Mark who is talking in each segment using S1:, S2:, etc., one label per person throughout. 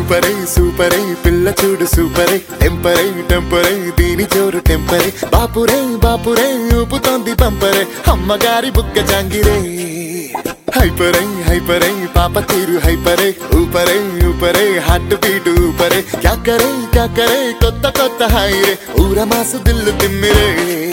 S1: సూపరే సూపరే పిల్ల చూడు సూపరే టెంపరే టెంపరే దీని జోరు టెంపరే బాపురే బాపురే ఊపుతోంది పంపరే అమ్మగారి బుక్క జాంగిరే హైపరే హైపరే పాప తీరు హైపరే ఊపరే ఊపరే హార్ట్ బీట్ ఊపరే క్యా కరే కొత్త కొత్త హాయిరే ఊర మాసు దిల్లు తిమ్మిరే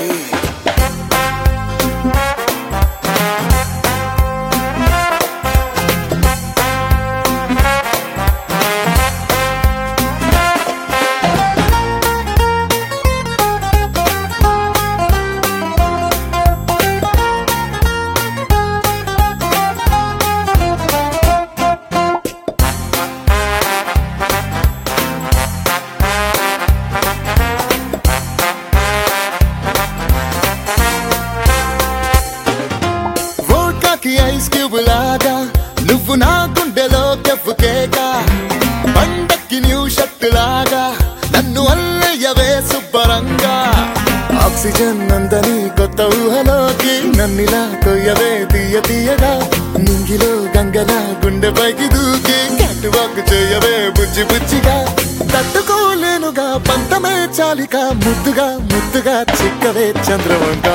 S1: ఐస్ క్యూబ్ లాగా నువ్వు నా గుండెలో కెఫ్కేగా పండక్కి న్యూ షర్ట్ లాగా నన్ను అల్లయ్యవే శుభ్రంగా ఆక్సిజన్ అందని కొత్త ఊహలోకి నన్నిలా కొయ్యవే తీయ తీయగా నింగిలో గంగలా గుండె పైకి దూకి క్యాట్ వాక్ చేయవే బుజ్జి బుజ్జిగా తట్టుకోలేనుగా పంతమే చాలిక ముద్దుగా ముద్దుగా చిక్కవే చంద్రవంక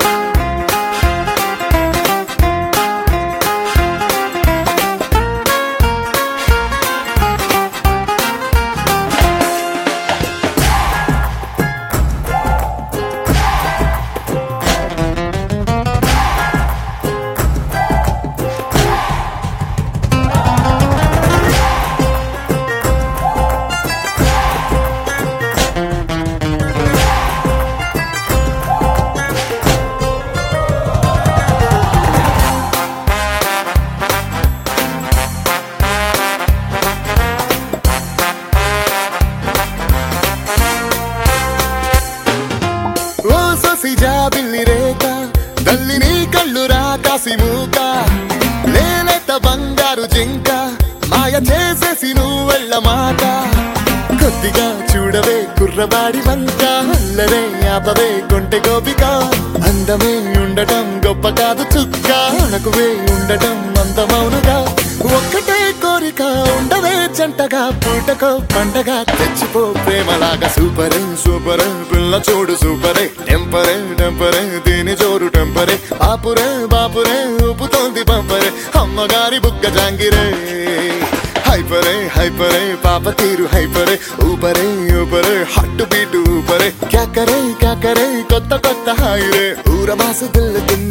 S1: బిల్లి రేఖ దల్లిని కళ్ళురా కాసి మూక లేలేత బంగారు జింక మాయ చేసేసి నువ్వు వెళ్ళ మాట కొద్దిగా చూడవే కుర్రవాడి వంక అల్లరే ఆపవే కొంటె గోపిక అందమే ఉండటం గొప్ప కాదు చుక్క అణకువే ఉండటం అందమౌనుగా ఒక్కటే కోరిక ఉండవే జంటగా పూటకో పండగ తెచ్చిపో ప్రేమలాగా సూపరే సూపరే పిల్ల చూడు సూపరే టెంపరే టెంపరే దీని జోరు టెంపరే బాపురే బాపురే ఊపుతోంది పంపరే అమ్మగారి బుక్క జాంగిరే హైపరే హైపరే పాప తీరు హైపరే ఊపరే ఊపరే హార్ట్ బీట్ ఊపరే క్యా కరే కొత్త కొత్త హాయిరే ఊర మాసు దిల్లు